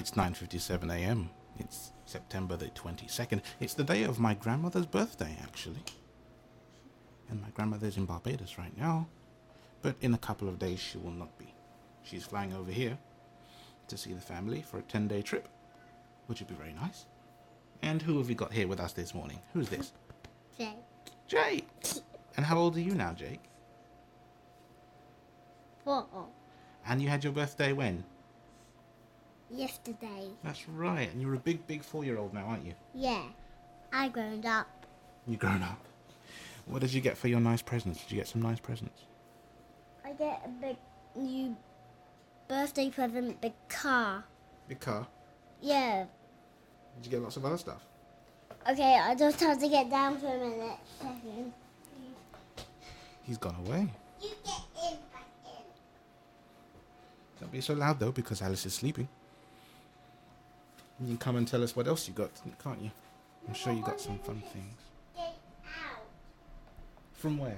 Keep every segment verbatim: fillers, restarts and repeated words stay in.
It's nine fifty-seven a.m. It's September the twenty-second. It's the day of my grandmother's birthday, actually. And my grandmother's in Barbados right now. But in a couple of days, she will not be. She's flying over here to see the family for a ten-day trip, which would be very nice. And who have we got here with us this morning? Who's this? Jake. Jake! And how old are you now, Jake? Four. And you had your birthday when? Yesterday. That's right. And you're a big, big four-year-old now, aren't you? Yeah. I grown up. You grown up. What did you get for your nice presents? Did you get some nice presents? I get a big new birthday present, big car. Big car? Yeah. Did you get lots of other stuff? Okay, I just have to get down for a minute. Second. He's gone away. You get in, back in. Don't be so loud, though, because Alice is sleeping. You can come and tell us what else you got, can't you? I'm sure you got some fun things. Get out. From where?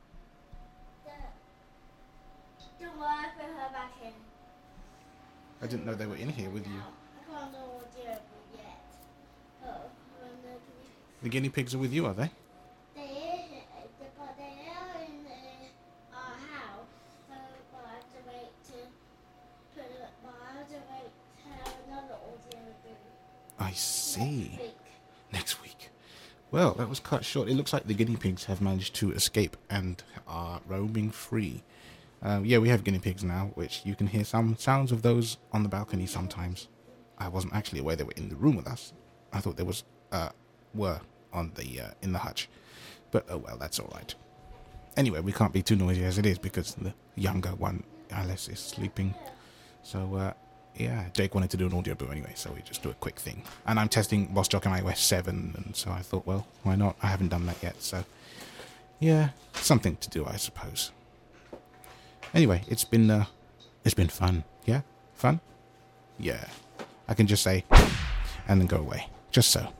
Don't worry, I put her back in. I didn't know they were in here with you. I can't know what you're doing yet. Oh, I'm the guinea pigs. The guinea pigs are with you, are they? They are, but they are in the, our house, so but I have to wait to put it, but I have to wait to have another audio booth. I see. Next week. Next week. Well, that was cut short. It looks like the guinea pigs have managed to escape and are roaming free. Uh, yeah, we have guinea pigs now, which you can hear some sounds of those on the balcony sometimes. I wasn't actually aware they were in the room with us. I thought they was uh, were on the uh, in the hutch. But oh well, that's all right. Anyway, we can't be too noisy as it is because the younger one, Alice, is sleeping. So uh, yeah, Jake wanted to do an audio boo anyway, so we just do a quick thing. And I'm testing BossJock on iOS seven, and so I thought, well, why not? I haven't done that yet, so yeah, something to do, I suppose. Anyway, it's been uh, it's been fun. Yeah, fun. Yeah, I can just say and then go away, just so.